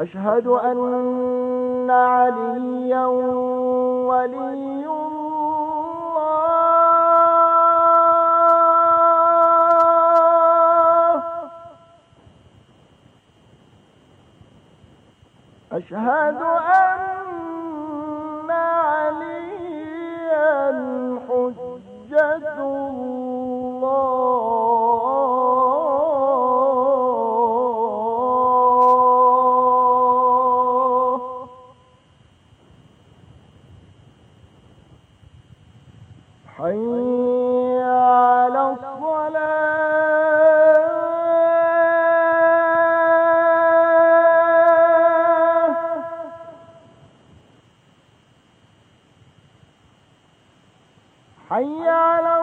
أشهد أن عليا ولي الله. أشهد أن عليا حجة الله. حي على الصلاة. حي على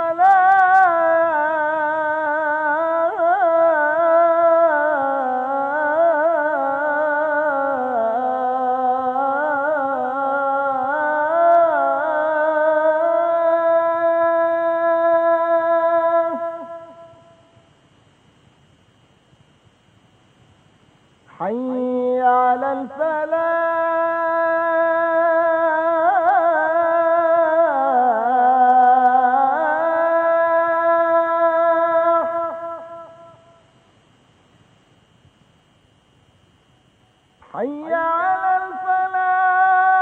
حي على الفلاح. حي على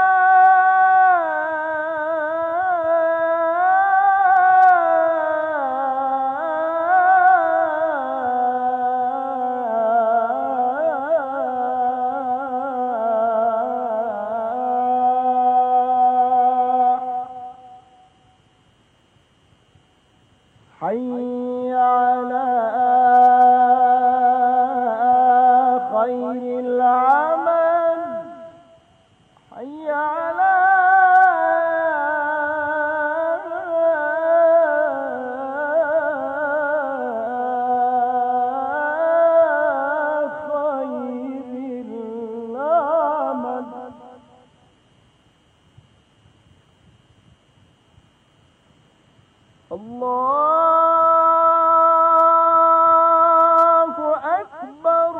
الفلاح. حي على خير العمل. حي على خير العمل. الله أكبر.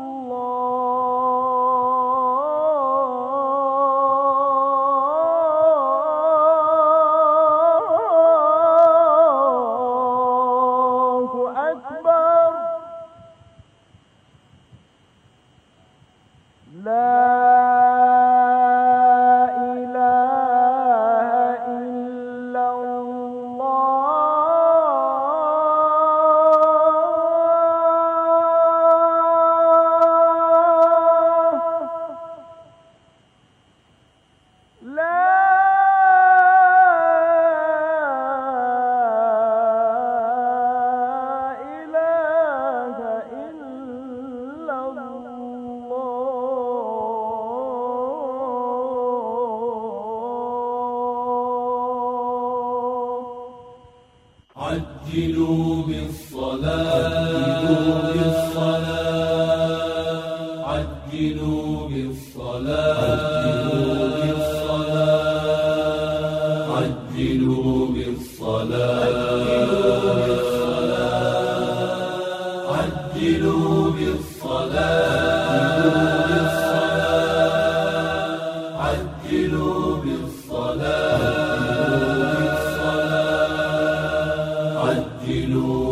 الله أكبر. لا إله إلا الله. لا إله إلا الله. عجلوا بالصلاة. عجلوا بالصلاة. عجلوا بالصلاة. عجلوا بالصلاة. عجلوا بالصلاة. عجلوا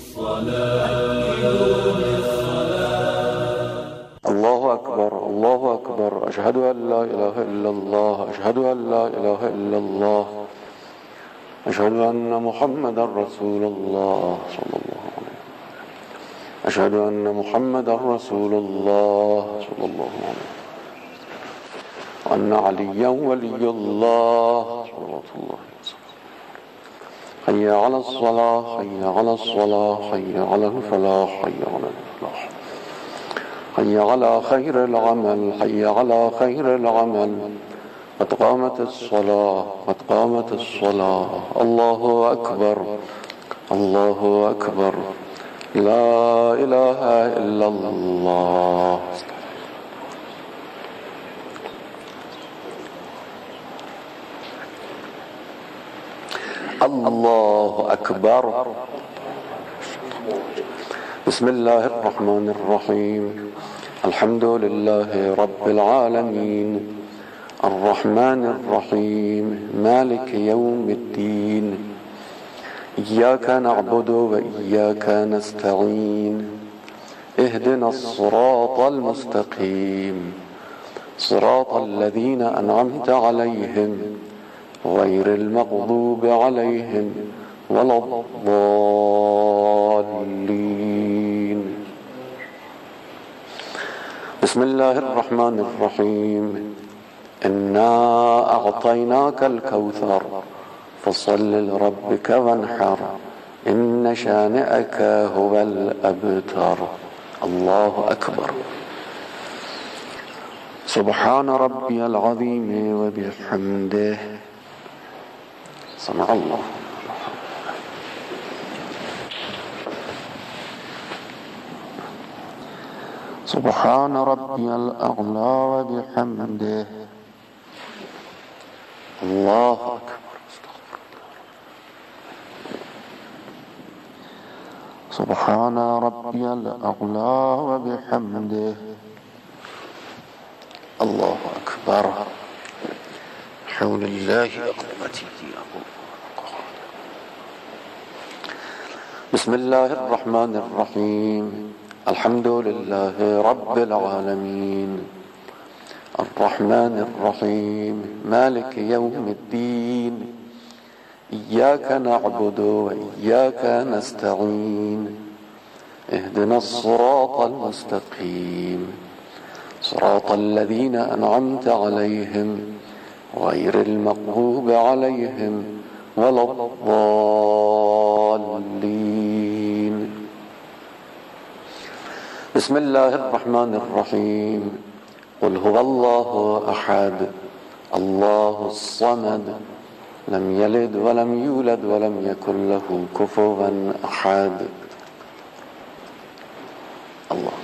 بالصلاة. الله أكبر. الله أكبر. أشهد أن لا إله إلا الله. أشهد أن لا إله إلا الله. أشهد أن محمدا رسول الله صلى الله عليه وسلم. أشهد أن محمدا رسول الله صلى الله عليه وسلم. وأن عليا ولي الله صلوات الله وسلم. حي على الصلاة. حي على الصلاة. حي على الفلاح. حي على الفلاح. حي على خير العمل. حي على خير العمل. قد قامت الصلاة. قد قامت الصلاة. الله أكبر. الله أكبر. لا إله إلا الله. الله أكبر. بسم الله الرحمن الرحيم. الحمد لله رب العالمين الرحمن الرحيم مالك يوم الدين إياك نعبد وإياك نستعين اهدنا الصراط المستقيم صراط الذين أنعمت عليهم غير المغضوب عليهم ولا الضالين. بسم الله الرحمن الرحيم. إنا أعطيناك الكوثر فصل لربك وانحر إن شانئك هو الأبتر. الله أكبر. سبحان ربي العظيم وبحمده. سمع الله. سبحان ربي الأعلى وبحمده. الله أكبر. سبحان ربي الأعلى وبحمده. الله أكبر. حول الله أقوتي. بسم الله الرحمن الرحيم. الحمد لله رب العالمين الرحمن الرحيم مالك يوم الدين إياك نعبد وإياك نستعين اهدنا الصراط المستقيم صراط الذين أنعمت عليهم غير المغضوب عليهم ولا الضالين. بسم الله الرحمن الرحيم. قل هو الله أحد الله الصمد لم يلد ولم يولد ولم يكن له كفوا أحد. الله.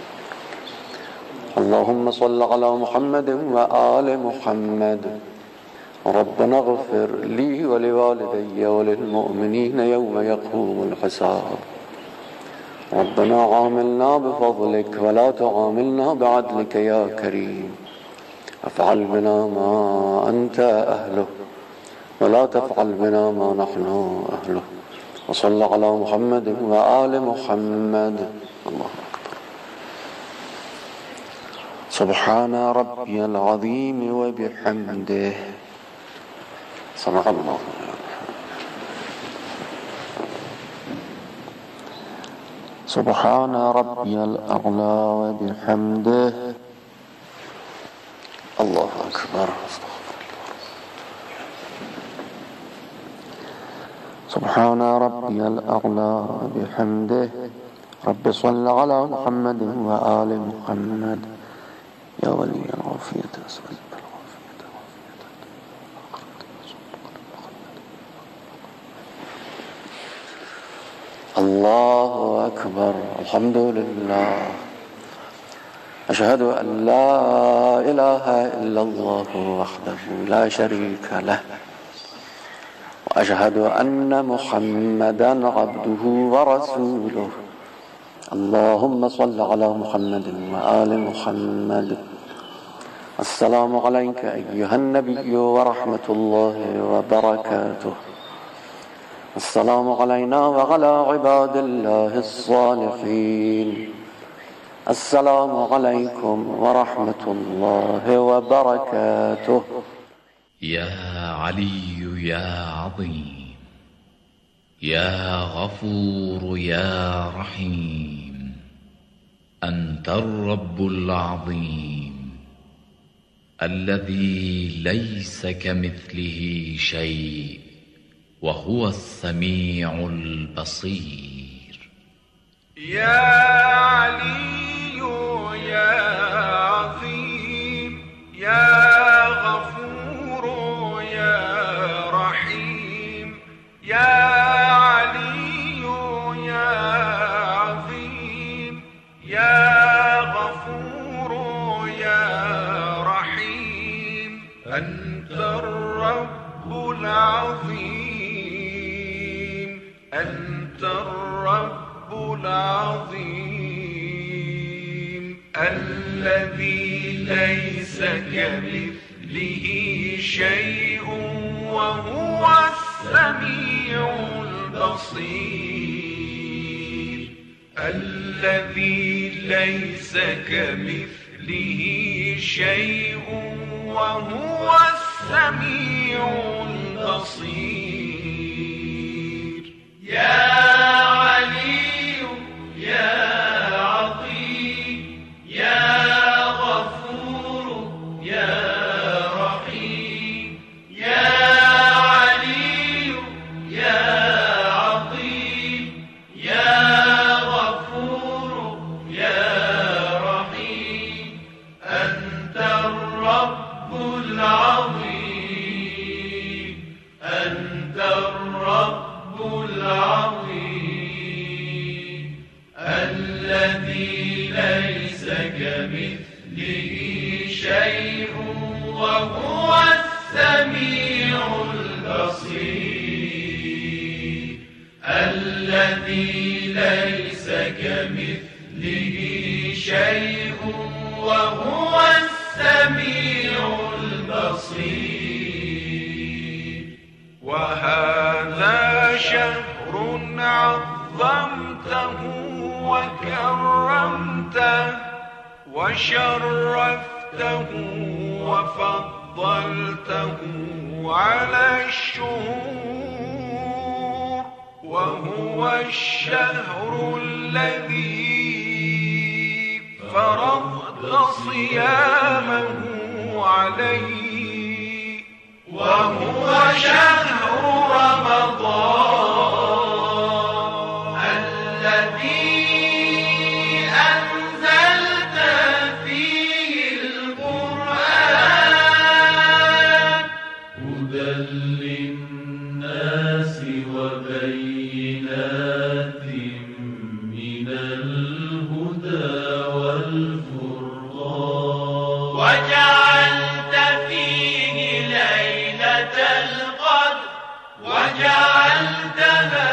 اللهم صل على محمد وآل محمد. ربنا اغفر لي ولوالدي وللمؤمنين يوم يقوم الحساب. ربنا عاملنا بفضلك ولا تعاملنا بعدلك يا كريم. افعل بنا ما أنت أهله ولا تفعل بنا ما نحن أهله. وصل على محمد وآل محمد. الله أكبر. سبحان ربي العظيم وبحمده. سمع الله. سبحان ربي الأعلى وبحمده. الله أكبر. سبحان ربي الأعلى وبحمده. رب صل على محمد وآل محمد. يا ولي العافية أسأل الله أكبر. الحمد لله. أشهد أن لا إله إلا الله وحده لا شريك له وأشهد أن محمدا عبده ورسوله. اللهم صل على محمد وآل محمد. السلام عليك أيها النبي ورحمة الله وبركاته. السلام علينا وعلى عباد الله الصالحين. السلام عليكم ورحمة الله وبركاته. يا علي يا عظيم يا غفور يا رحيم أنت الرب العظيم الذي ليس كمثله شيء وهو السميع البصير. يا علي يا عظيم يا غفور يا رحيم يا علي يا عظيم يا غفور يا رحيم أنت الرب العظيم أنت الرب العظيم الذي ليس كمثله شيء وهو السميع البصير الذي ليس كمثله شيء وهو السميع البصير يا علي يا عظيم يا غفور يا رحيم يا علي يا عظيم يا غفور يا رحيم أنت الرب العظيم أنت الرب العظيم الذي ليس كمثله شيء وهو السميع البصير الذي ليس كمثله شيء وهو السميع البصير وهذا شهر عظمته وكرمته وشرفته وفضلته على الشهور وهو الشهر الذي فرضت صيامه عليه وهو شهر رمضان الذي أنزلت فيه القرآن هدى للناس وبينات من الهدى والفرقان وجعلت فيه ليلة القدر وجعلتها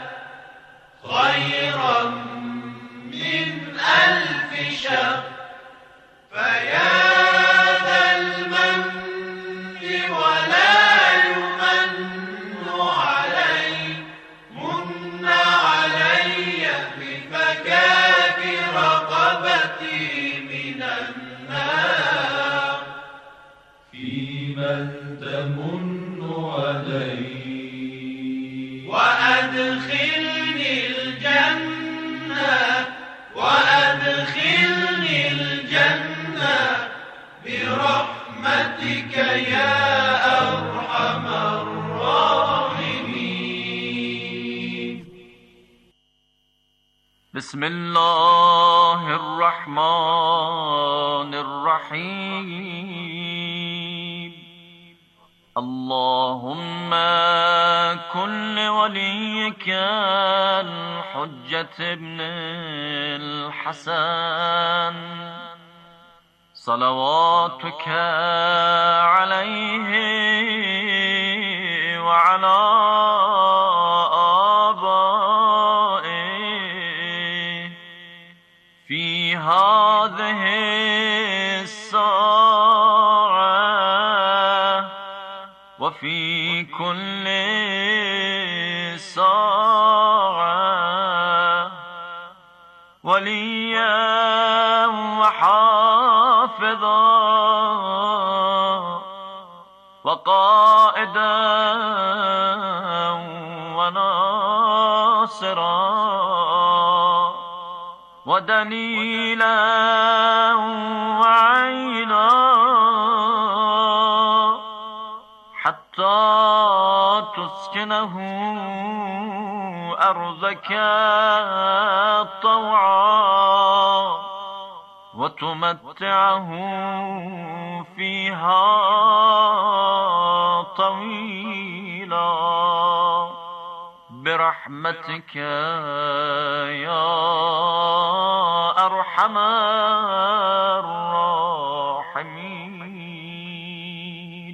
خيرا من 1000 شهر فيا ذا المن ولا يمن علي من علي بفكاك رقبتي من النار فيمن تمن علي وأدخلني الجنة وأدخلني الجنة برحمتك يا أرحم الراحمين بسم الله الرحمن الرحيم اللهم كن لوليك الحجة ابن الحسن صلواتك عليه وعلى آبائه في هذه الساعة وفي كل ساعة وليا وحافظا وقائدا وناصرا ودليلا وعينا حتى تسكنه أرضك طوعا وتمتعه فيها طويلا برحمتك يا أرحم الراحمين.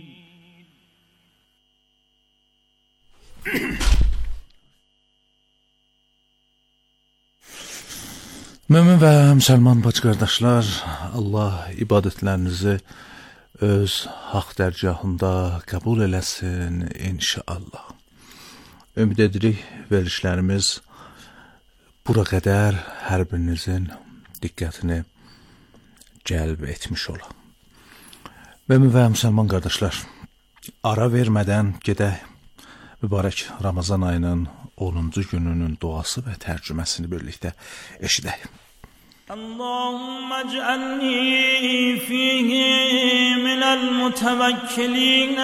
Mömin və müsəlman bacı-qardaşlar, Allah ibadətlərinizi öz haqq dərgahında qəbul eləsin inşallah. Ümid edirik verilişlərimiz bura qədər hər birinizin diqqətini cəlb etmiş ola. Mömin və müsəlman qardaşlar, ara vermədən gedək mübarək Ramazan ayının 10-cu gününün duası və tərcüməsini birlikdə eşidək. Allahumma ec'alni fihi minel mutevekkilin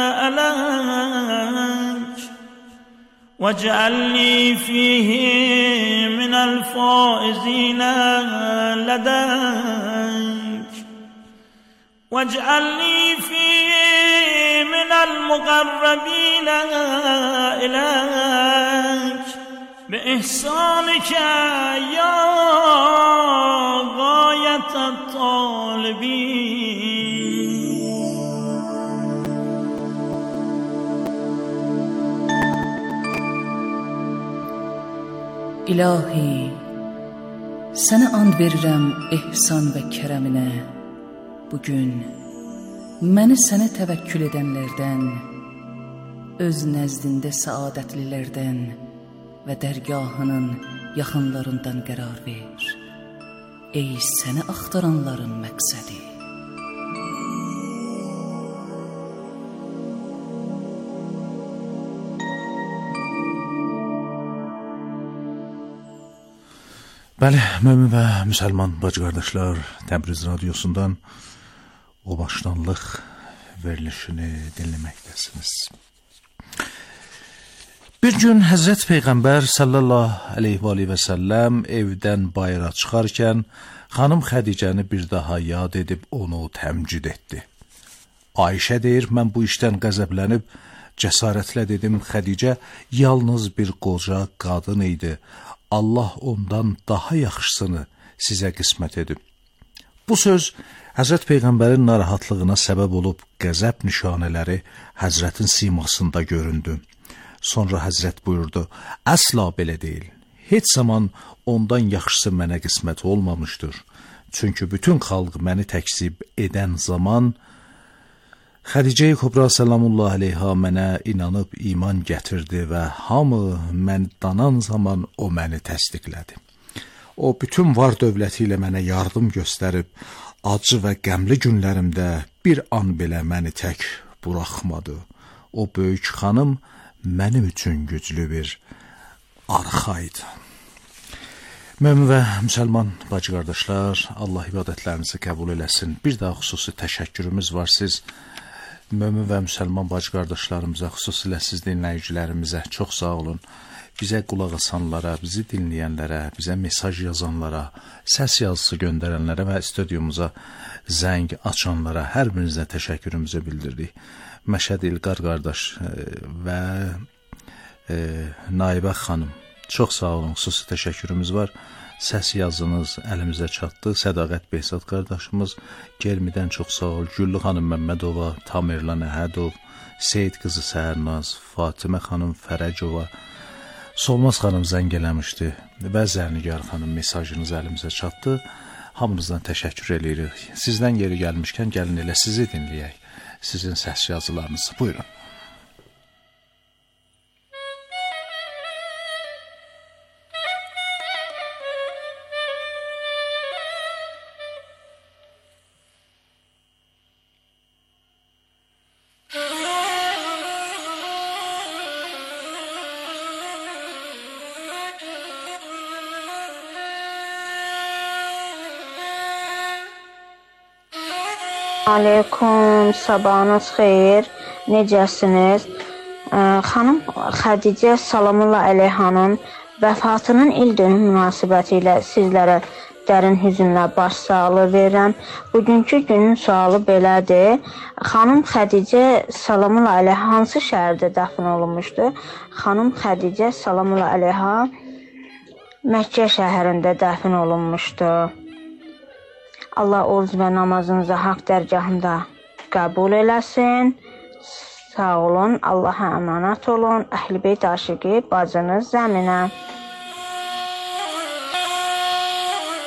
aleyk vec'alni fihi minel faizin ledeyk vec'alni fihi minel muqarrabin ileyk بإحسانك يا غاية الطالبين. İlahi, sənə and verirəm ihsan və kərəminə. Bugün məni sənə təvəkkül edənlərdən, öz nəzdində səadətlilərdən və dərgahının yaxınlarından qərar ver. Ey səni axtaranların məqsədi. Bəli, mömin və müsəlman bacı-qardaşlar, Təbriz radiosundan o başlanlıq verilişini dinləməkdəsiniz. Bir gün Həzrət Peyğəmbər sallallahu aleyhi və səlləm evdən bayıra çıxarkən xanım Xədicəni bir daha yad edib onu təmcid etdi. Ayşə deyir, mən bu işdən qəzəblənib cəsarətlə dedim, Xədicə yalnız bir qoca qadın idi. Allah ondan daha yaxşısını sizə qismət edib. Bu söz Həzrət Peyğəmbərin narahatlığına səbəb olub qəzəb nişanələri Həzrətin simasında göründü. Sonra Həzrət buyurdu, əsla belə deyil. Heç zaman ondan yaxşısı mənə qismət olmamışdır. Çünki bütün xalq məni təkzib edən zaman Xədicə-i Kubra sallallahu aleyha mənə inanıb iman gətirdi və hamı mən danan zaman o məni təsdiqlədi. O bütün var dövləti ilə mənə yardım göstərib, acı və qəmli günlərimdə bir an belə məni tək buraxmadı. O böyük xanım mənim üçün güclü bir arxaydı. Mömin və müsəlman bacı-qardaşlar, Allah ibadətlərinizi qəbul eləsin. Bir daha xüsusi təşəkkürümüz var siz, mömin və müsəlman bacı-qardaşlarımıza, xüsusilə siz dinləyicilərimizə çox sağ olun. Bizə qulaq asanlara, bizi dinləyənlərə, bizə mesaj yazanlara, səs yazısı göndərənlərə və stüdyomuza zəng açanlara hər birinizə təşəkkürümüzü bildirdik. Məşəd İlqar qardaş və Naibə xanım, çox sağ olun, xüsusi təşəkkürümüz var. Səs yazınız əlimizə çatdı. Sədaqət Behzad qardaşımız Germidən çox sağ ol. Güllü xanım Məmmədova, Tamerlan Əhədov, Seyid qızı Səhərnaz, Fatimə xanım Fərəcova, Solmaz xanım zəng eləmişdi və Zərnigar xanım mesajınız əlimizə çatdı. Hamınızdan təşəkkür edirik. Sizdən yeri gəlmişkən gəlin elə sizi dinləyək. Sizin səs yazılarınızı. Buyurun. Aleyküm, sabahınız xeyir, necəsiniz? Xanım Xədicə Salamullah Əleyhanın vəfatının ildönüm münasibəti ilə sizlərə dərin hüzünlə başsağlığı verirəm. Bugünkü günün sualı belədir. Xanım Xədicə Salamullah Əleyha hansı şəhərdə dəfn olunmuşdu? Xanım Xədicə Salamullah Əleyha Məkkə şəhərində dəfn olunmuşdu. Allah oruc və namazınızı haqq dərgahında qəbul eləsin. Sağ olun, Allaha əmanət olun. Əhl-i-Beyt aşiqi bacınız Zəminə.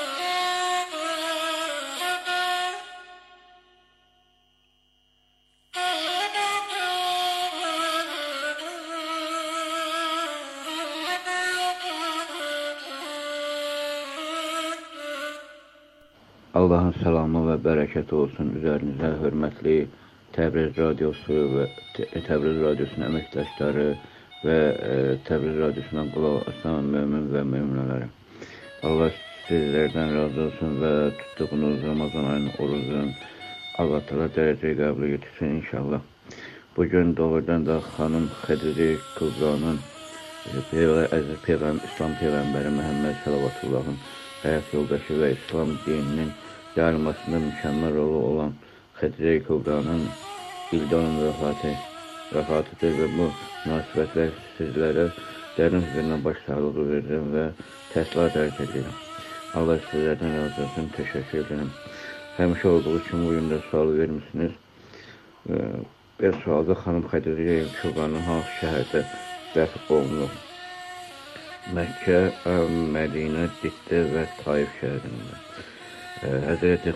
Allahın salamı və bərəkəti olsun üzərinizə, hörmətli Təbriz Radiosu və Təbriz Radiosunun əməkdaşları və Təbriz Radiosundan qulaq asan mömin və möminələri. Allah sizlərdən razı olsun və tutduğunuz Ramazan ayının orucun Allah təala dərəcəyə qəbul etsin inşallah. Bugün doğrudan da xanım Xədicə Kübranın əziz İslam Peyğəmbəri Məhəmməd Səlavatıllahın həyat yoldaşı və İslam dininin yayılmasında mükəmməl rolu olan Xədicə Kübranın ildönüm vəfatıdır və bu münasibətlə sizlərə dərin hüzurla baş sağlığı verirəm və təslah dərk edirəm. Allah sizlərdən razı olsun, təşəkkür edirəm. Həmişə olduğu kimi bugün də sual vermişsiniz. Bir sualda xanım Xədicə Kübranın hansı şəhərdə dəfn olunur? Məkkə, Mədinə, Ciddə və Taif şəhərində. Həzrəti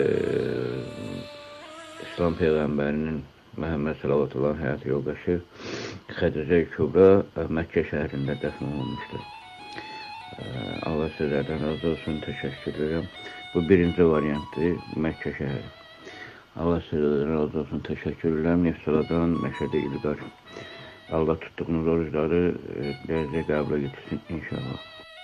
İslam Peyğəmbərinin Məhəmməd Səlavatıllahın həyat yoldaşı Xədicə Kübra Məkkə şəhərində dəfn olunmuşdur. Allah sizlərdən razı olsun, təşəkkür edirəm. Bu birinci variantdır, Məkkə şəhəri. Allah sizlərdən razı olsun, təşəkkür edirəm. Neftaladan Məşədi İlqar. Allah tutduğunuz orucları dərəcəyə qəbul etsin inşallah.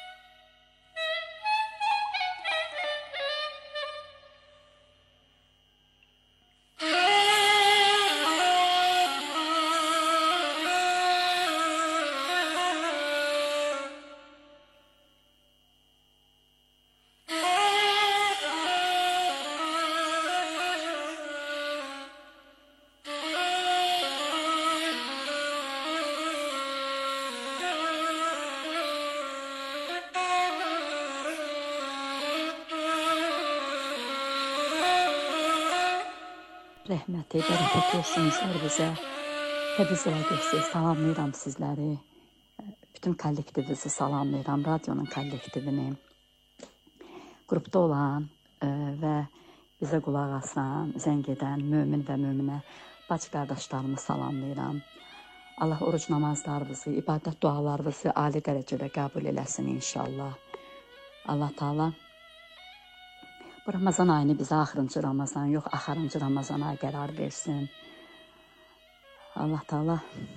Rəhməti, bərəkət olsun üzərinizə. Təbriz Radiosu salamlayıram sizləri. Bütün kollektivinizi salamlayıram, radionun kollektivini. Qrupda olan və bizə qulaq asan, zəng edən mömin və möminə bacı qardaşlarımı salamlayıram. Allah oruc namazlarınızı, ibadət dualarınızı ali dərəcədə qəbul eləsin inşallah. Allah Taala bu Ramazan ayını bizə axırıncı Ramazan, yox axırıncı Ramazana qərar versin. Allah Taala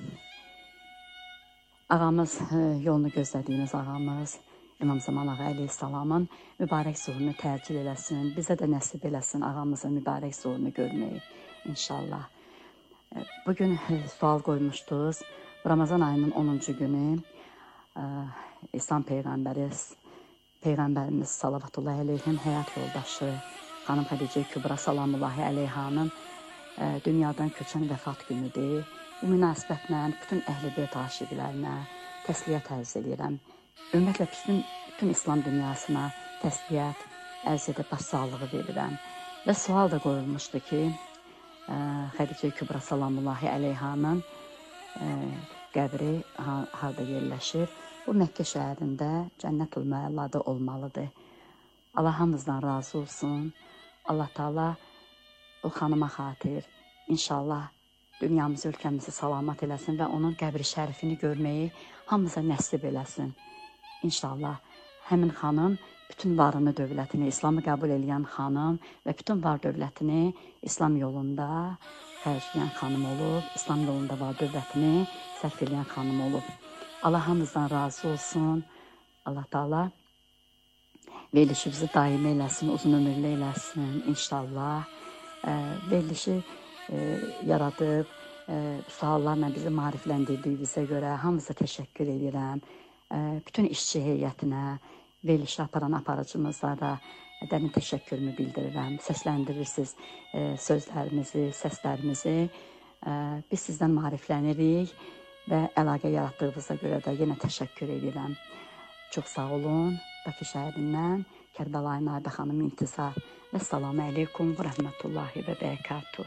ağamız, yolunu gözlədiyimiz ağamız, İmam Zaman Ağa əleyhissalamın mübarək zuhurunu tərcil eləsin. Bizə də nəsib eləsin ağamızın mübarək zuhurunu görməyi inşallah. Bugün sual qoymuşdunuz. Ramazan ayının 10-cu günü İslam Peyğəmbərimiz Salavatullahi əleyhin həyat yoldaşı xanım Xədicə Kübra Salamullahi əleyhanın dünyadan köçən vəfat günüdür. Bu münasibətlə bütün əhl-i-beyt aşiqlərinə təsliyyət ərz edirəm. Ümumiyyətlə bütün İslam dünyasına təsliyyət ərz edib başsağlığı verirəm. Və sual da qoyulmuşdu ki, Xədicə Kübra Salamullahi əleyhanın qəbri harada yerləşir? Bu Məkkə şəhərində Cənnətül Müəllada olmalıdır. Allah hamımızdan razı olsun. Allah Taala o xanıma xatir inşallah dünyamızı, ölkəmizi salamat eləsin və onun qəbri şərifini görməyi hamımıza nəsib eləsin. İnşallah həmin xanım bütün varını, dövlətini, İslamı qəbul edən xanım və bütün var dövlətini İslam yolunda xərcləyən xanım olub, İslam yolunda var dövlətini sərf edən xanım olub. Allah hamımızdan razı olsun. Allah Taala verilişimizi daimi eləsin, uzun ömürlü eləsin inşallah. Verilişi yaradıb, suallarla bizi maarifləndirdiyinizə görə hamınıza təşəkkür edirəm. Bütün işçi heyətinə, verilişi aparan aparıcımızlara dərin təşəkkürümü bildirirəm. Səsləndirirsiniz sözlərimizi, səslərimizi. Biz sizdən maariflənirik və əlaqə yaratdığınıza görə də yenə təşəkkür edirəm. Çox sağ olun. Bakı şəhərindən Kərbəlayı Nabə xanım İntizar və salamu aleykum və rəhmətullahi və bərəkatuhu.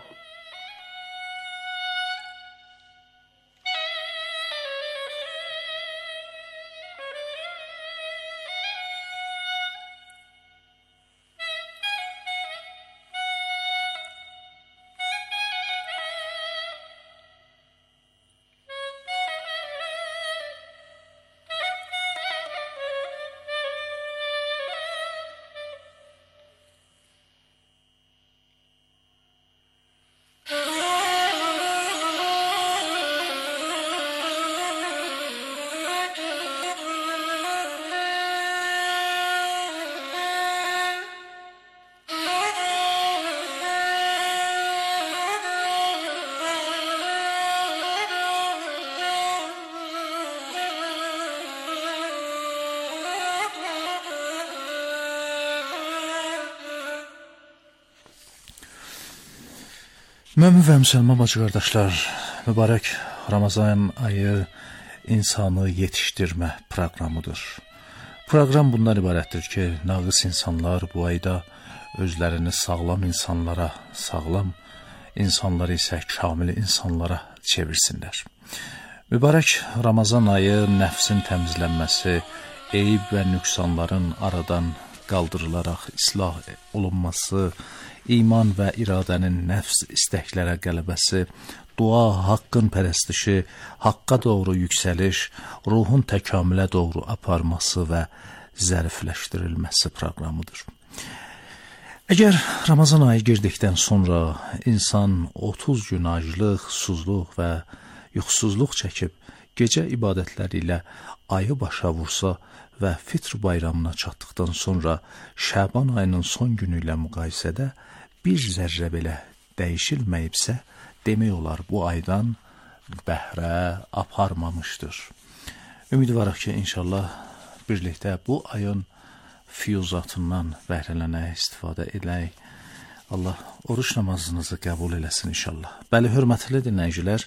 Mömin və müsəlman bacı qardaşlar, mübarək Ramazan ayı insanı yetişdirmə proqramıdır. Proqram bundan ibarətdir ki, naqis insanlar bu ayda özlərini sağlam insanlara, sağlam insanları isə kamil insanlara çevirsinlər. Mübarək Ramazan ayı nəfsin təmizlənməsi, eyib və nüqsanların aradan qaldırılaraq islah olunması, iman və iradənin nəfs istəklərə qələbəsi, dua, haqqın pərəstişi, haqqa doğru yüksəliş, ruhun təkamülə doğru aparması və zərifləşdirilməsi proqramıdır. Əgər Ramazan ayı girdikdən sonra insan 30 gün aclıq, susuzluq və yuxusuzluq çəkib gecə ibadətləri ilə ayı başa vursa və fitr bayramına çatdıqdan sonra Şaban ayının son günü ilə müqayisədə bir zərrə belə dəyişilməyibsə, demək olar bu aydan bəhrə aparmamışdır. Ümidvarıq ki, inşallah birlikdə bu ayın füyuzatından bəhrələnək, istifadə edək. Allah oruç namazınızı qəbul eləsin inşallah. Bəli, hörmətli dinləyicilər,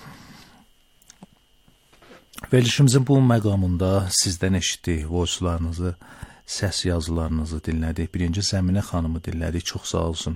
verilişimizin bu məqamında sizdən eşitdik, voicelarınızı, səs yazılarınızı dinlədik. Birinci Zəminə xanımı dinlədik, çox sağ olsun.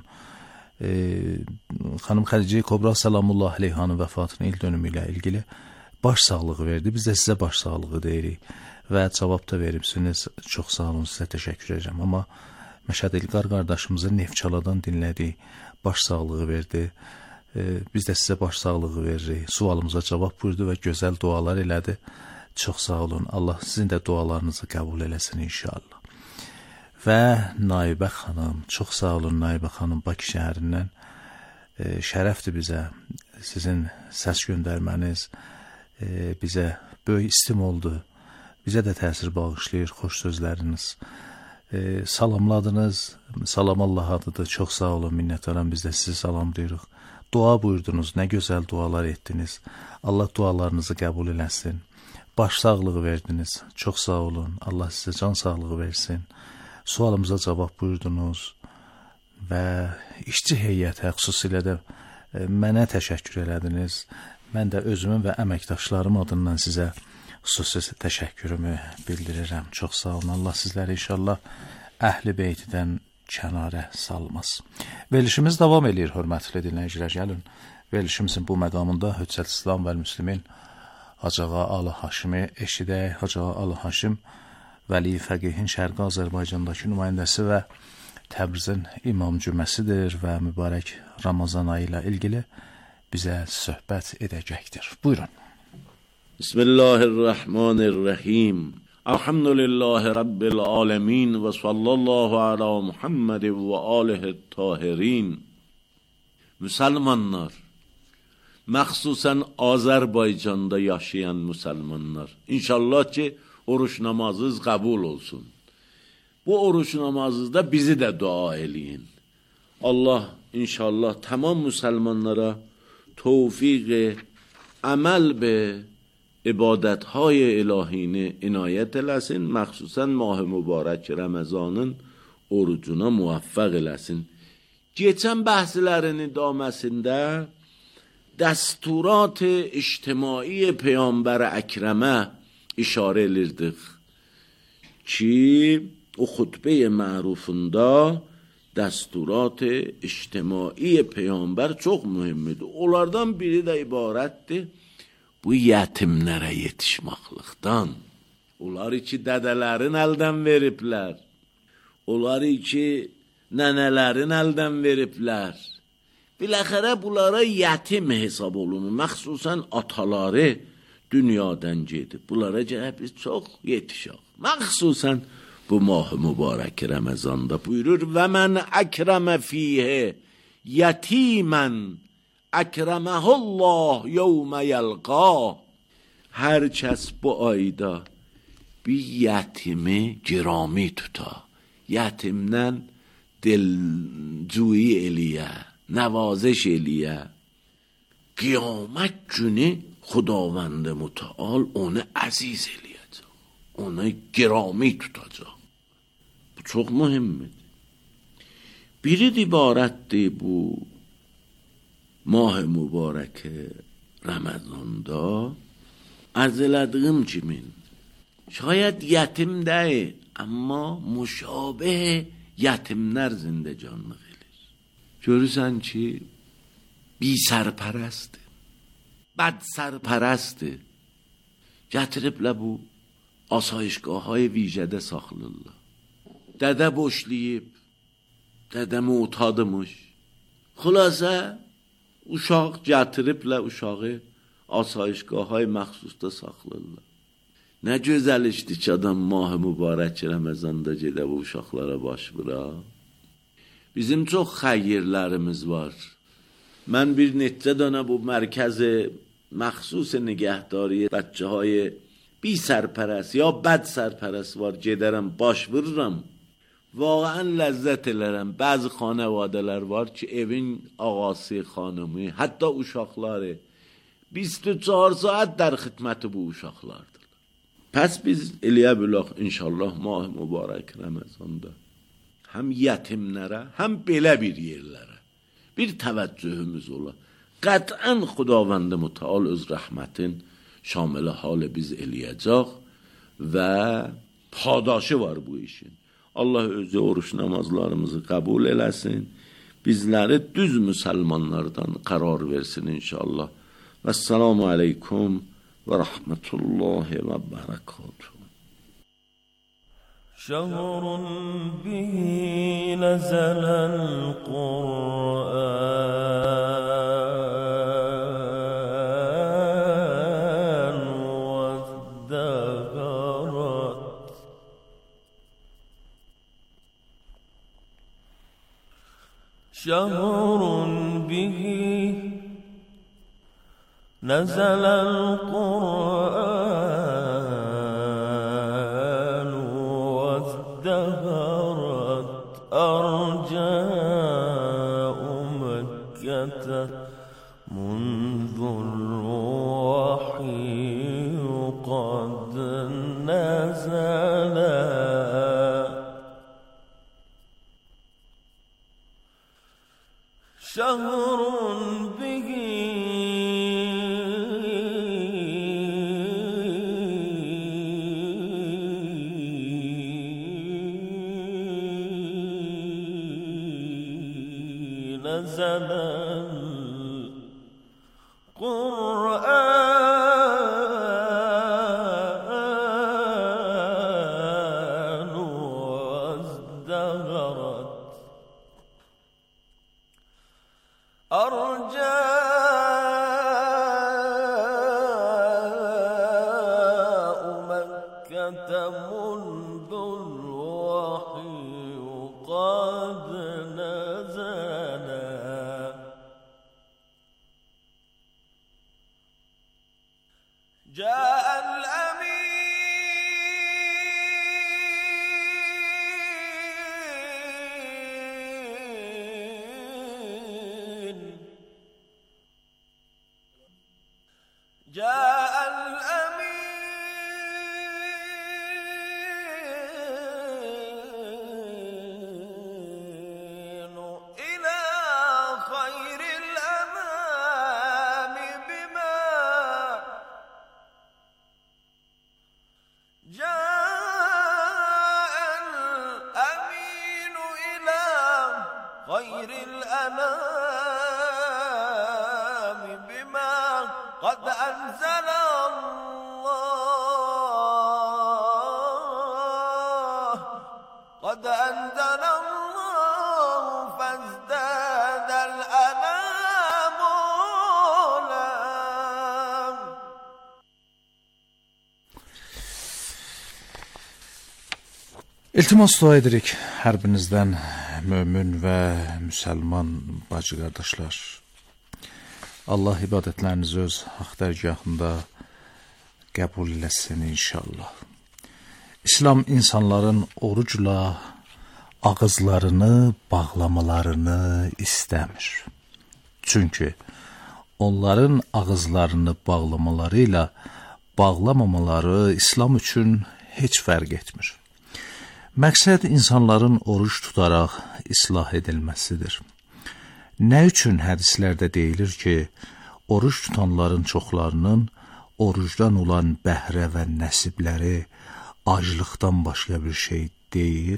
Xanım Xədicə Kobra Salamullah Aleyhanın vəfatının il dönümü ilə ilgili baş sağlığı verdi. Biz də sizə baş sağlığı deyirik və cavab da veribsiniz. Çox sağ olun, sizə təşəkkür edirəm. Amma Məşəd İlqar qardaşımızı Neftçaladan dinlədik, baş sağlığı verdi. Biz də sizə baş sağlığı veririk. Sualımıza cavab buyurdu və gözəl dualar elədi. Çox sağ olun. Allah sizin də dualarınızı qəbul eləsin inşallah. Və Naibə xanım, çox sağ olun Naibə xanım, Bakı şəhərindən. Şərəfdir bizə, sizin səs göndərməniz bizə böyük istim oldu. Bizə də təsir bağışlayır, xoş sözləriniz. Salamladınız, salam Allah adıdır, çox sağ olun, minnətdaram, biz də sizi salamlayırıq. Dua buyurdunuz, nə gözəl dualar etdiniz. Allah dualarınızı qəbul eləsin. Baş sağlığı verdiniz, çox sağ olun, Allah sizə can sağlığı versin. Sualımıza cavab buyurdunuz və işçi heyətə, xüsusilə də mənə təşəkkür elədiniz. Mən də özümün və əməkdaşlarım adından sizə xüsusi təşəkkürümü bildirirəm. Çox sağ olun, Allah sizləri inşallah Əhl-i Beytidən kənarə salmaz. Verilişimiz davam edir, hörmətli dinləyicilər. Gəlin, verilişimizin bu məqamında Hüccət İslam və Müslimin Hacı Ağa Alı Haşimi eşidək. Hacı Ağa Alı Haşim Vəli Fəqihin Şərqi Azərbaycandakı nümayəndəsi və Təbrizin İmam Cüməsidir və mübarək Ramazan ayı ilə ilgili bizə söhbət edəcəkdir. Buyurun. Bismillahirrahmanirrahim. Elhamdülillahi Rabbil alemin və sallallahu ala Muhammed və alihi tahirin. Müsəlmanlar, məxsusən Azərbaycanda yaşayan müsəlmanlar, İnşallah ki, oruç namazınız qəbul olsun. Bu oruç namazınızda bizi də dua eləyin. Allah inşallah tamam müsəlmanlara tevfiq əməl be ibadətهای الهینی inayət eləsin. Məxsusən mah-ı mübarək Ramazanın orucuna muvaffaq eləsin. Keçən bəhslərin idaməsində dəsturat ictimai Peyğəmbər Əkrəmə işarə edirdik ki, o xutbə mərufunda dəsturat ictimai Peyğəmbər çox mühümdür. Onlardan biri də ibarətdir bu yetimlərə yetişməklikdən. Onları ki, dədələrin əldən veriblər, onları ki, nənələrin əldən veriblər. Biləxərə bunlara yetim hesab olunur. Məxsusən ataları dünyadan gedib. Bunlara gəlib biz çox yetişək. Məxsusən bu mah-ı mübarək Ramazanda buyurur və mən əkrəmə fiyhə yetimən əkrəməhullah yevmə yəlqa. Hər kəs bu ayda bir yetimi girami tuta, yetimdən dilcuyi eləyə, nəvazəş eləyə, qiyamət günü Xudavənd Mütəal onu əziz eləyəcək, onu girami tutacaq. Bu çox mühümdür. Biri ibarətdir bu ماه مبارک رمضاندا عرض elədiyim kimi şayet yetimde ama müşabeh yetimler zindecanlıq elir. Görürsən ki bir sərpərəstdir, bad sərpərəstdir. Gətiriblə bu asayişgahهای ویژədə saxlayırlar. Dədə boşlayıb, dədə muhtadmış. Xülasə uşaq gətiriblə uşağı asayişgahهای məxsusda saxlayırlar. Nə gözəl işdir ki adam mah mübarək Ramazanda gedə bu uşaqlara baş vura. Bizim çox xəyyirlərimiz var. Mən bir neçə dənə bu mərkəz məxsus nigəhdari bəccəهای bی سرپرست یا بد سرپرست var gedərəm baş vururam. Vaqəən ləzzət elərəm. Bəzi xanavadələr var ki evin ağası, xanımı, hətta uşaqları 24 saat در xidməti bu uşaqlardır. Pəs biz eləyə bilək inşallah mah mübarək Ramazanda həm yetimlərə, həm belə bir yerlərə bir təvəccühümüz ola. Qət'ən Xudavənd Mütəal öz rəhmətin şamil hal biz eləyəcək və padaşı var bu işin. Allah özü oruç namazlarımızı qəbul eləsin. Bizləri düz müsəlmanlardan qərar versin inşallah. Vəssalamu aleykum və rəhmətullahi və bərəkatuhu. Şəhrun bihi nəzələl Qur'an vəzdəqarat. Şəhrun bihi nəzələl Qur'an vəzdəqarat arca'u Məkkətə munzul vahiyyu qad nəzələ. Şəhrun bihi nəzələl Qur'an vəzdəqarat أرجاء مكة منذ الوحي قد نزلا. جاء جاء الأمين إلى خير الأنام بما جاء الأمين إلى خير الأنام بما قد أنزل الله قد أنزل الله فازداد الأنام له. İltimas dua edirik hər birinizdən mömin və müsəlman bacı qardaşlar. Allah ibadətlərinizi öz haqq dərgahında qəbul eləsin inşallah. İslam insanların orucla ağızlarını bağlamalarını istəmir. Çünki onların ağızlarını bağlamalarıyla bağlamamaları İslam üçün heç fərq etmir. Məqsəd insanların oruç tutaraq islah edilməsidir. Nə üçün hədislərdə deyilir ki, oruç tutanların çoxlarının orucdan olan bəhrə və nəsibləri aclıqdan başqa bir şey deyil?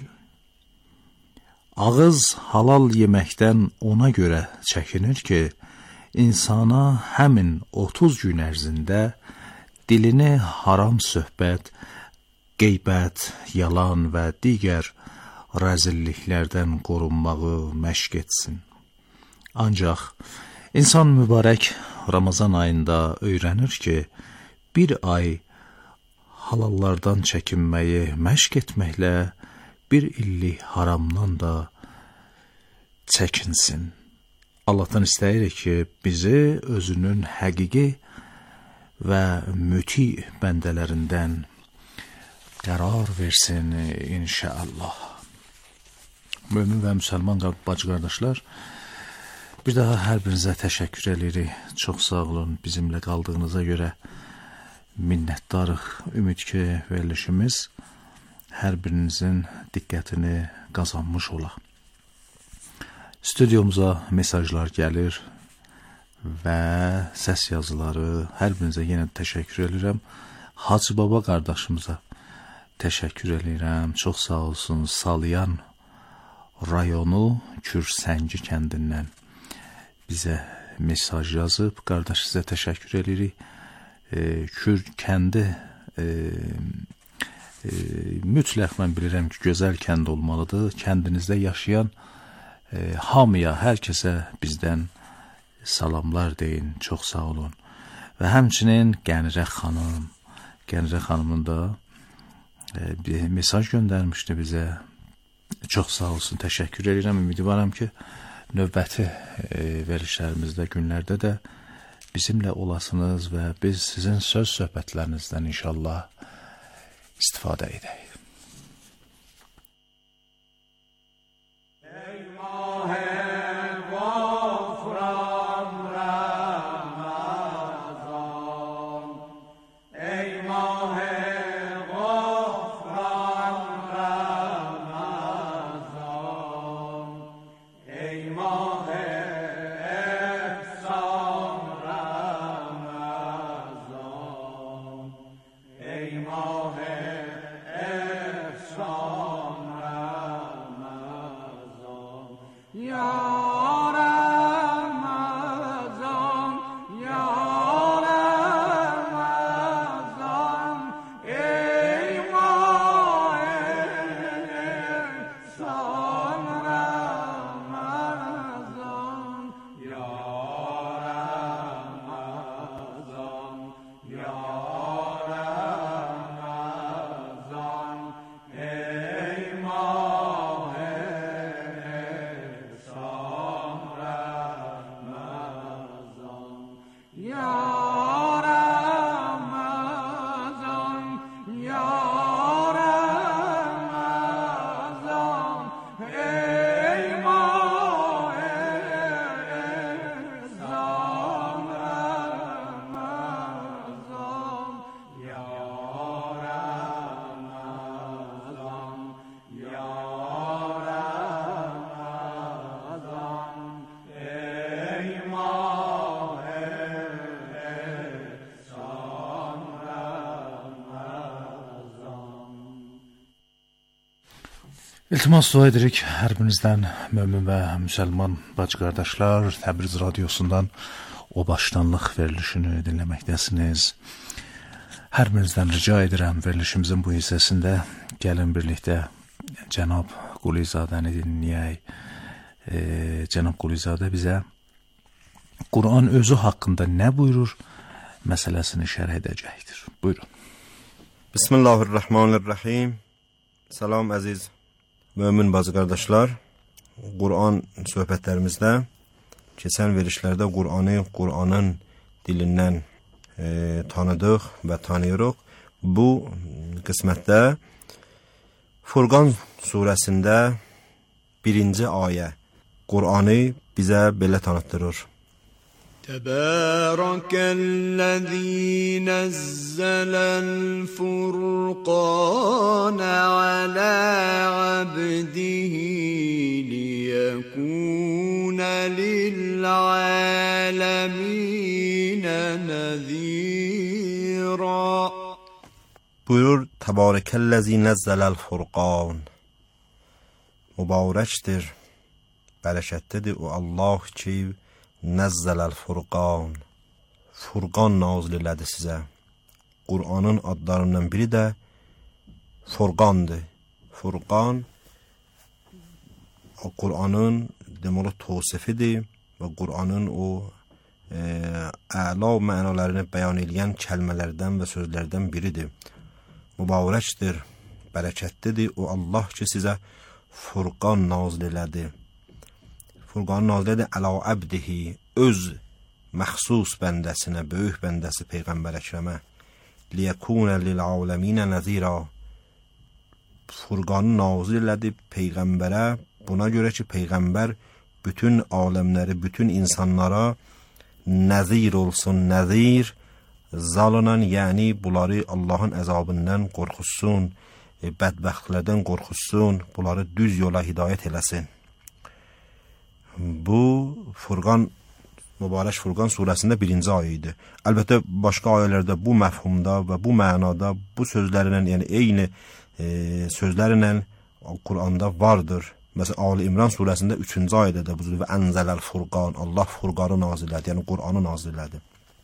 Ağız halal yeməkdən ona görə çəkinir ki, insana həmin 30 gün ərzində dilini haram söhbət, qeybət, yalan və digər rəzilliklərdən qorunmağı məşq etsin. Ancaq insan mübarək Ramazan ayında öyrənir ki, bir ay halallardan çəkinməyi məşq etməklə bir illik haramdan da çəkinsin. Allahdan istəyirik ki, bizi özünün həqiqi və müti bəndələrindən qərar versin inşallah. Mömin və müsəlman bacı qardaşlar, bir daha hər birinizə təşəkkür edirik. Çox sağ olun bizimlə qaldığınıza görə. Minnətdarıq. Ümid ki, verilişimiz hər birinizin diqqətini qazanmış olaq. Stüdyomuza mesajlar gəlir və səs yazıları. Hər birinizə yenə təşəkkür edirəm. Hacı Baba qardaşımıza təşəkkür edirəm. Çox sağ olsun. Salyan rayonu Kürsəngi kəndindən bizə mesaj yazıb. Qardaş, sizə təşəkkür edirik. Kür kəndi mütləq mən bilirəm ki, gözəl kənd olmalıdır. Kəndinizdə yaşayan hamıya, hər kəsə bizdən salamlar deyin. Çox sağ olun. Və həmçinin Qənirə xanımın da bir mesaj göndərmişdi bizə. Çox sağ olsun, təşəkkür edirəm. Ümidvaram ki, növbəti verilişlərimizdə, günlərdə də bizimlə olasınız və biz sizin söz söhbətlərinizdən inşallah istifadə edək. İltimas dua edirik hər birinizdən, mömin və müsəlman bacı qardaşlar. Təbriz radiosundan o başdanlıq verilişini dinləməkdəsiniz. Hər birinizdən rica edirəm, verilişimizin bu hissəsində gəlin birlikdə Cənab Qulizadəni dinləyək. Cənab Qulizadə bizə Quran özü haqqında nə buyurur məsələsini şərh edəcəkdir. Buyurun. Bismillahirrahmanirrahim. Salam əziz mömin bacı qardaşlar. Quran söhbətlərimizdə keçən verilişlərdə Quranın dilindən tanıdıq və tanıyırıq. Bu qismətdə Furqan surəsində 1-ci ayə Quranı bizə belə tanıtdırır. تبارك الذي نزل الفرقان على عبده ليكون للعالمین نذیرا. Buyurur Təbarəkəl-ləzi nəzzələl furqan. Mübarəkdir, bərəkətlidir o Allah ki nəzzələl furqan. Furqan nazil elədi sizə. Qur'anın adlarından biri də Furqandır. Furqan o Qur'anın deməli tövsifidir və Qur'anın o əla mənalarını bəyan edən kəlmələrdən və sözlərdən biridir. Mübarəkdir, bərəkətlidir o Allah ki sizə Furqan nazil elədi. Furqan nazil elədi əla əbdihi, öz məxsus bəndəsinə, böyük bəndəsi Peyğəmbər Əkrəmə. Liyəkunə lil'aləminə nəzira. Furqanı nazil elədi Peyğəmbərə, buna görə ki Peyğəmbər bütün aləmləri, bütün insanlara nəzir olsun, nəzir zalanan, yəni bunları Allahın əzabından qorxusun, bədbəxtlərdən qorxusun, bunları düz yola hidayət eləsin. Bu Furqan, mübarək Furqan surəsində 1-ci ayə idi. Əlbəttə başqa ayələrdə bu məfhumda və bu mənada, bu sözlərlə, yəni eyni sözlərlə Quranda vardır. Məsələn, Ali İmran surəsində 3-cü ayədə də budur və ənzələl furqan, Allah Furqanı nazil elədi, yəni Qur'anı nazil elədi.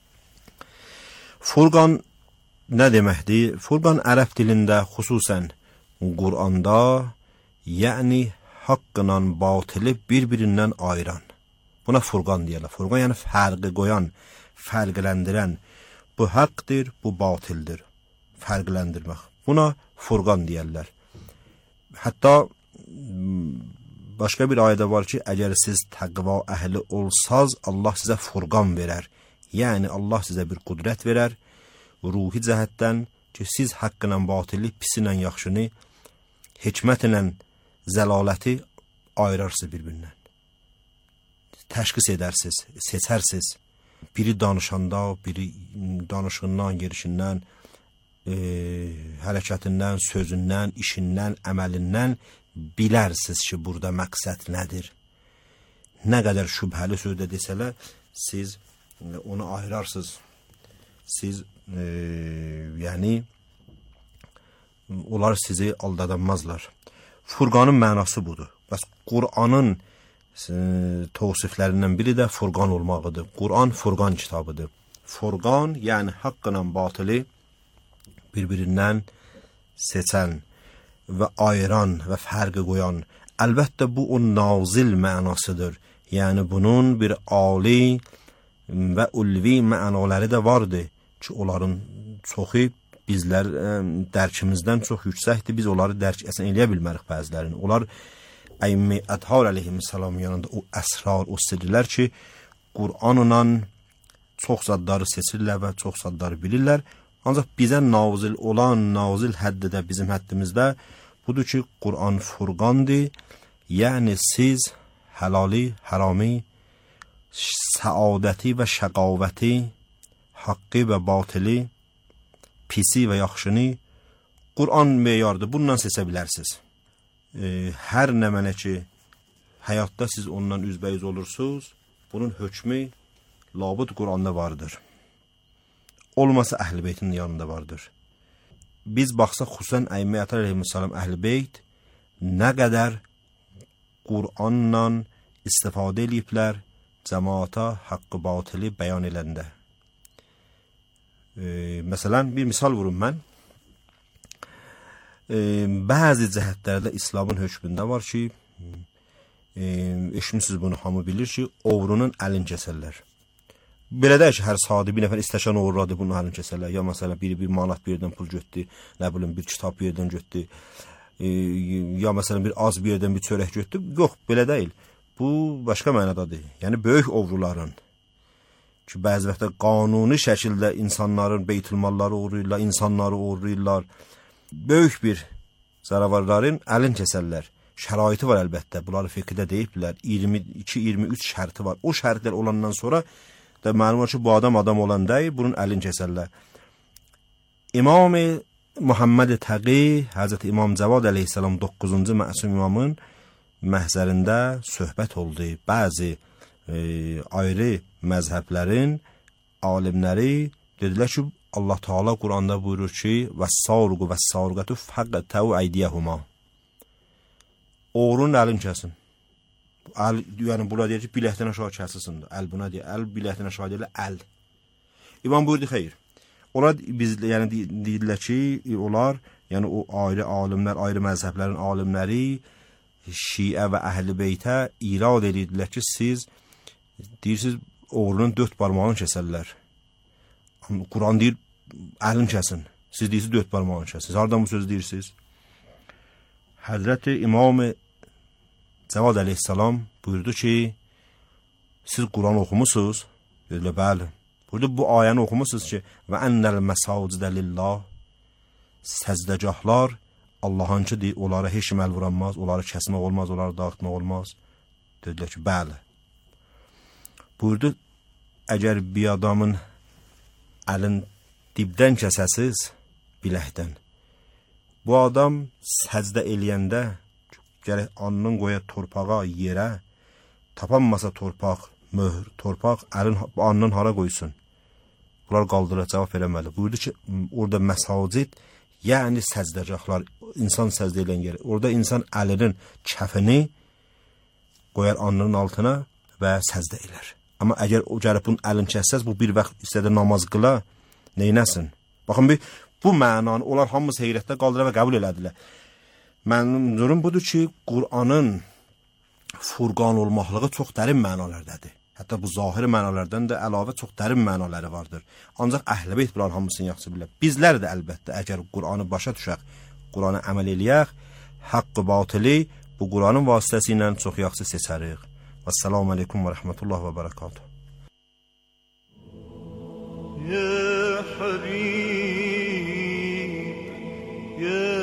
Furqan nə deməkdir? Furqan ərəb dilində xüsusən Qur'anda, yəni haqqla batili bir-birindən ayıran. Buna Furqan deyirlər. Furqan yəni fərqi qoyan, fərqləndirən. Bu haqqdır, bu batildir. Fərqləndirmək. Buna Furqan deyirlər. Hətta başqa bir ayədə var ki, əgər siz təqva əhli olsaz, Allah sizə Furqan verər. Yəni Allah sizə bir qudrət verər, ruhi cəhətdən ki, siz haqqla batili, pisinlə yaxşını, hikmətlə zəlaləti ayırarsınız bir-birindən. Təşxis edərsiniz, seçərsiz. Biri danışanda, biri danışığından, yerişindən, hərəkətindən, sözündən, işindən, əməlindən bilərsiniz ki, burada məqsəd nədir. Nə qədər şübhəli sözdə desələr, siz onu ayırarsınız. Siz, yəni, onlar sizi aldadanmazlar. Furqanın mənası budur. Bəs Qur'anın tövsiflərindən biri də Furqan olmağıdır. Qur'an Furqan kitabıdır. Furqan, yəni haqqla batili bir-birindən seçən və ayıran və fərqi qoyan. Əlbəttə bu o nazil mənasıdır. Yəni bunun bir ali və ulvi mənaları da vardır ki, onların çoxu bizlər dərkimizdən çox yüksəkdir. Biz onları dərk eləyə bilmərik bəzilərini. Onlar Əymə Ədhar əleyhissalam yanında o əsrar, o sirrlər ki, Qur'anla çox zadları seçirlər və çox zadları bilirlər. Ancaq bizə nazil olan, nazil həddidə, bizim həddimizdə budur ki, Qur'an Furqandır. Yəni siz həlali, harami, səadəti və şəqavəti, haqqı və batili, pisi və yaxşını Qur'an meyardır. Bundan seçə bilərsiniz. Hər nə mənə ki, həyatda siz ondan üzbəyiz olursunuz, bunun hökmü labud Qur'anda vardır. Olmasa Əhl-i Beytin yanında vardır. Biz baxsaq xüsusən Əymə əleyhissalam Əhl-i Beyt nə qədər Qur'anla istifadə ediblər cəmaata haqqı batili bəyan edəndə. Məsələn, bir misal vurum mən. Bəzi cəhətlərdə İslamın hökmündə var ki, eşitmisiniz bunu, hamı bilir ki, oğrunun əlini kəsərlər. Belə deyək ki, hər sadə bir nəfər istəşən uğurladı, bunun əlini kəsərlər. Ya məsələn, biri bir manat bir yerdən pul götdü, nə bilim, bir kitab bir yerdən götdü, ya məsələn, bir az bir yerdən bir çörək götdü. Yox, belə deyil. Bu, başqa mənadadır. Yəni, böyük oğruların ki, bəzi vaxtda qanuni şəkildə insanların beytülmalları uğrayırlar, insanları uğrayırlar. Böyük bir zaravarların əlini kəsərlər. Şəraiti var əlbəttə. Bunları fiqhdə deyiblər. 22-23 şərti var. O şərtlər olandan sonra Da məlum ki, bu adam olan deyil, bunun əlini kəsərlər. İmam Muhammed Təqi, Həzrət İmam Cavad əleyhissalam 9-cu məsum imamın məhzərində söhbət oldu. Bəzi ayrı məzhəblərin alimləri dedilər ki, Allah Teala Quranda buyurur ki, "Vəs-sariqu vəs-sariqatu faqta'u aydiyahuma." Oğrunun əlini kəsin. Yəni buna deyir ki, biləkdən aşağı kəsilsin. Əl buna deyir, əl biləkdən aşağı deyir, əl. İmam buyurdu, xeyr. Onlar biz yəni deyirlər ki, onlar yəni o ayrı alimlər, ayrı məzhəblərin alimləri Şiə və Əhl-i Beytə irad edirdilər ki, siz deyirsiniz oğrunun 4 barmağını kəsərlər. Quran deyir, əlini kəsin. Siz deyirsiniz 4 barmağını kəsin. Hardan bu sözü deyirsiniz? Həzrət İmam Cavad əleyhissalam buyurdu ki, siz Quran oxumusunuz? Dedilər, bəli. Burada bu ayəni oxumusunuz ki, və ennəl məsacidə lillah, səzdəgahlar Allah'ınkidir, onlara heç kim əl vuranmaz, onları kəsmək olmaz, onları dağıtmaq olmaz. Dedilər ki, bəli. Buyurdu, əgər bir adamın əlin dibdən kəsəsiz, biləkdən, bu adam səcdə eləyəndə, gərək alnın qoya torpağa, yerə, tapanmasa torpaq, möhr, torpaq, əlin alnın hara qoysun? Bunlar qaldırır, cavab verəməli. Buyurdu ki, orada məsacid, yəni səcdəcəklər, insan səcdə eləyən yeri. Orada insan əlinin kəfini qoyar alnının altına və səcdə elər. Amma əgər o gəlib bunun əlini kəssəz, bu bir vaxt istədə namaz qıla, neynəsin? Baxın, bu mənanı onlar hamısı heyrətdə qaldıra və qəbul elədilər. Mənim durum budur ki, Qur'anın Furqan olmaqlığı çox dərin mənalərdədir. Hətta bu zahiri mənalərdən də əlavə çox dərin mənaləri vardır. Ancaq Əhl-i Beyt bunların hamısını yaxşı bilər. Bizlər də əlbəttə, əgər Qur'anı başa düşək, Qur'anı əməl eləyək, haqqı batili bu Qur'anın vasitəsi ilə çox yaxşı seçərik. Vəssalamu aleykum və rəhmətullah və bərəkatuhu. Ya Habib, Ya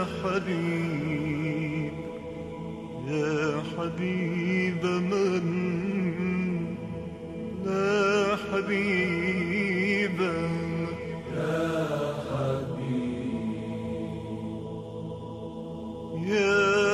Habib, Ya Habib mən la Habib, Ya Habib, Ya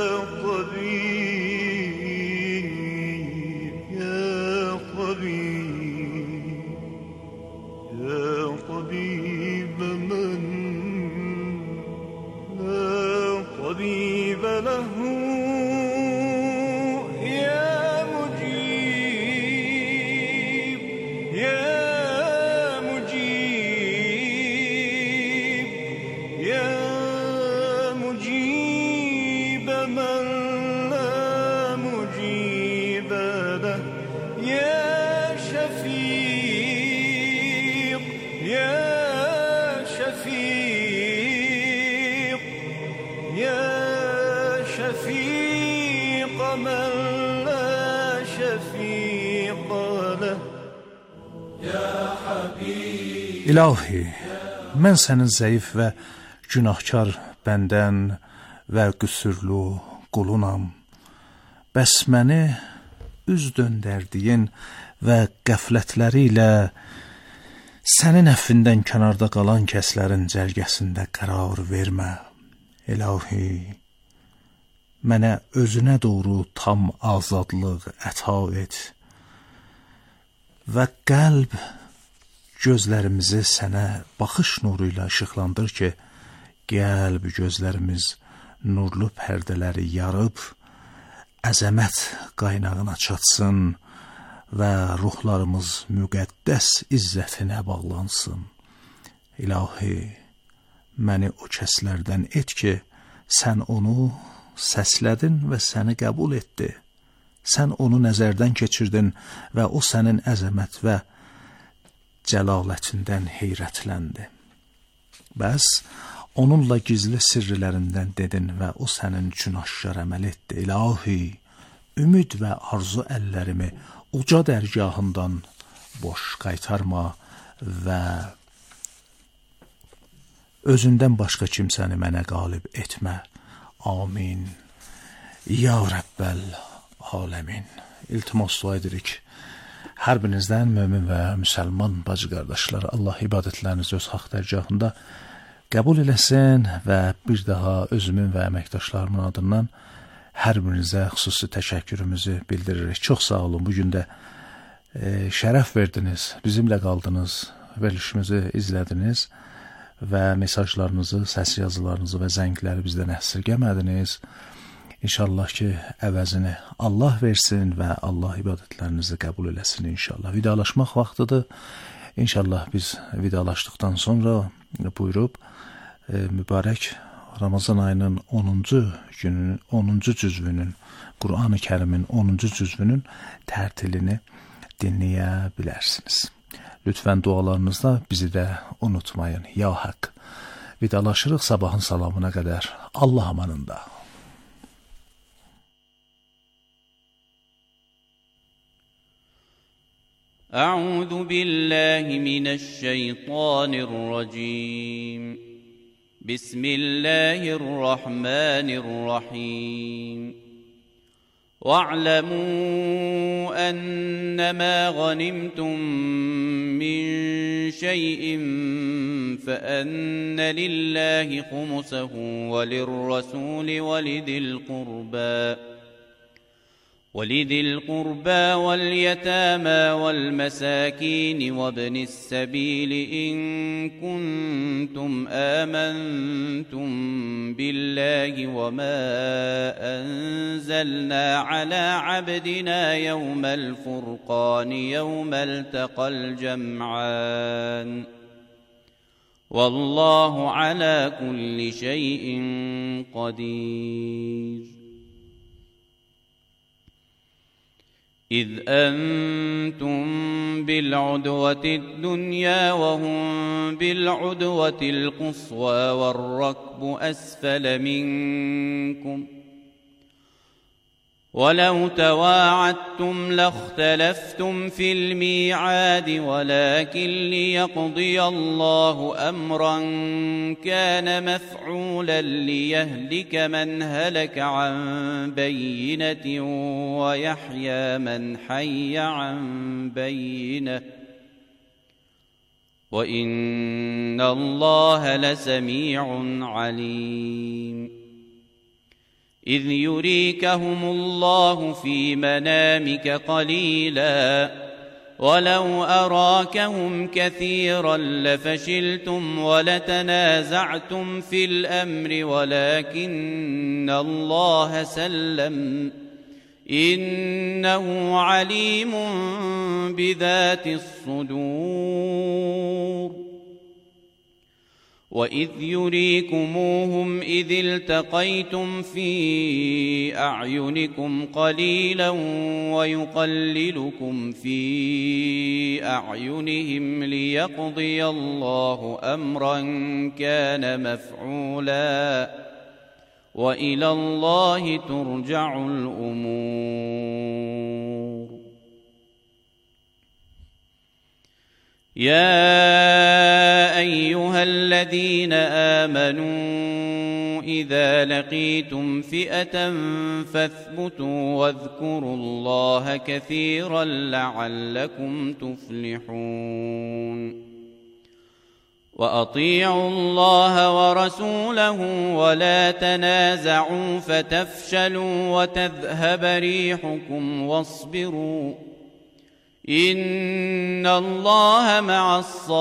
İlahi, mən sənin zəif və günahkar bəndən və qüsurlu qulunam. Bəs məni üz döndərdiyin və qəflətləri ilə sənin əffindən kənarda qalan kəslərin cərgəsində qərar vermə. İlahi, mənə özünə doğru tam azadlıq əta et və qəlb gözlərimizi sənə baxış nuru ilə işıqlandır ki, qəlb gözlərimiz nurlu pərdələri yarıb, əzəmət qaynağına çatsın və ruhlarımız müqəddəs izzətinə bağlansın. İlahi, məni o kəslərdən et ki, sən onu səslədin və səni qəbul etdi. Sən onu nəzərdən keçirdin və o sənin əzəmət və cəlalətindən heyrətləndi. Bəs onunla gizli sirrilərindən dedin və o sənin üçün aşkar əməl etdi. İlahi, ümid və arzu əllərimi uca dərgahından boş qaytarma və özündən başqa kimsəni mənə qalib etmə. Amin. Ya Rəbbəl aləmin. İltimas dua edirik. Hər birinizdən mömin və müsəlman bacı qardaşlar, Allah ibadətlərinizi öz haqq dərgahında qəbul eləsin və bir daha özümün və əməkdaşlarımın adından hər birinizə xüsusi təşəkkürümüzü bildiririk. Çox sağ olun. Bugün də şərəf verdiniz, bizimlə qaldınız, verilişimizi izlədiniz və mesajlarınızı, səs yazılarınızı və zəngləri bizdən əsirgəmədiniz. İnşallah ki, əvəzini Allah versin və Allah ibadətlərinizi qəbul eləsin inşallah. Vidalaşmaq vaxtıdır. İnşallah biz vidalaşdıqdan sonra buyurub, mübarək Ramazan ayının 10-cu cüzvünün, Qur'an-ı Kərimin 10-cu cüzvünün tərtilini dinləyə bilərsiniz. Lütfən dualarınızda bizi də unutmayın. Ya Haqq. Vidalaşırıq sabahın salamına qədər. Allah amanında. أعوذ بالله من الشيطان الرجيم بسم الله الرحمن الرحيم واعلموا أنما غنمتم من شيء فأن لله خمسه وللرسول ولذي القربى واليتامى والمساكين وابن السبيل إن كنتم آمنتم بالله وما أنزلنا على عبدنا يوم الفرقان يوم التقى الجمعان والله على كل شيء قدير إذ أنتم بالعدوة الدنيا وهم بالعدوة القصوى والركب أسفل منكم ولو تواعدتم لاختلفتم في الميعاد ولكن ليقضي الله أمرا كان مفعولا ليهلك من هلك عن بينة ويحيى من حي عن بينة وإن الله لسميع عليم إذ يريكهم الله في منامك قليلا ولو أراكهم كثيرا لفشلتم ولتنازعتم في الأمر ولكن الله سلم إنه عليم بذات الصدور وإذ يريكموهم إذ التقيتم في أعينكم قليلا ويقللكم في أعينهم ليقضي الله أمرا كان مفعولا وإلى الله ترجع الأمور يا أيها الذين آمنوا إذا لقيتم فئة فاثبتوا واذكروا الله كثيرا لعلكم تفلحون وأطيعوا الله ورسوله ولا تنازعوا فتفشلوا وتذهب ريحكم واصبروا إن الله مع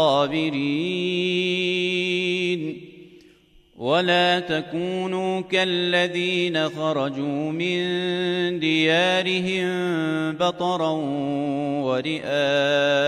الصابرين ولا تكونوا كالذين خرجوا من ديارهم بطرا ورئاء